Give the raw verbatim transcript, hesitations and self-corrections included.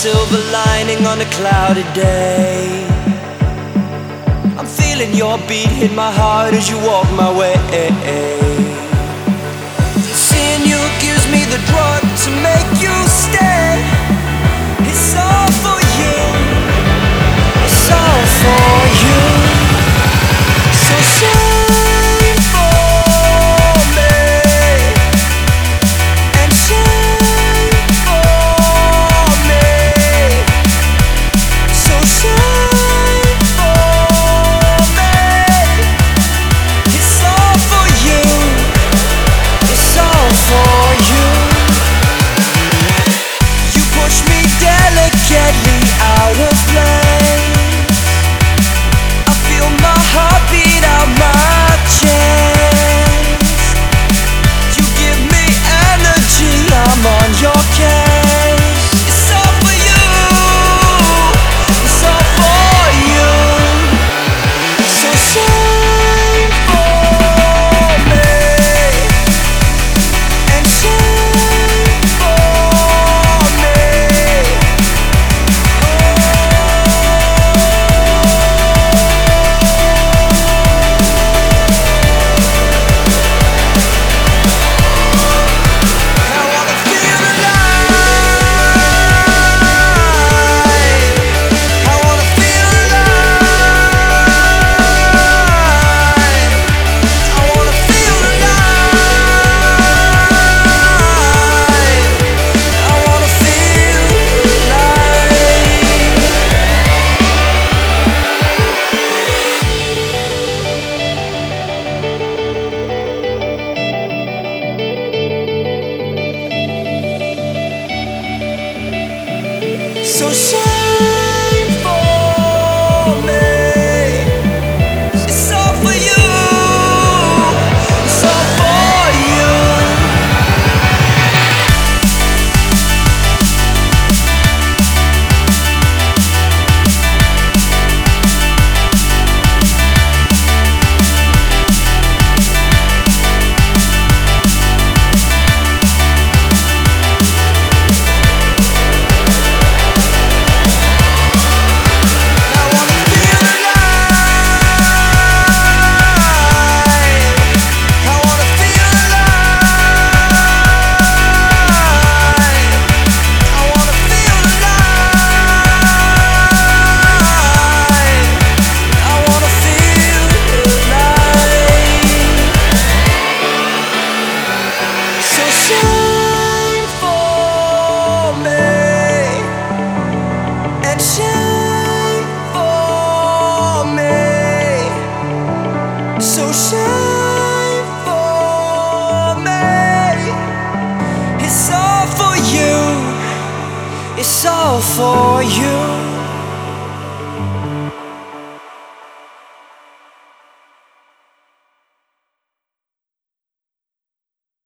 silver lining on a cloudy day. I'm feeling your beat hit my heart as you walk my way. Seeing you gives me the drug to make you stay. It's all for you, it's all for you. So sing for me and sing for me. So sing for me. It's all for you, it's all for you. You push me delicately out of place. I feel my heart beat out my chest. You give me energy, I'm on your case. It's all for you, it's all for you. So sing for me and sing for me. I wanna feel alive. I wanna feel alive. I wanna feel alive. I wanna feel alive. So shine for me. It's all for you, it's all for you. I wanna feel alive. I wanna feel alive. I wanna feel alive. I wanna feel alive. So shine for me and shine for me. So shine for me. It's all for you, it's all for you.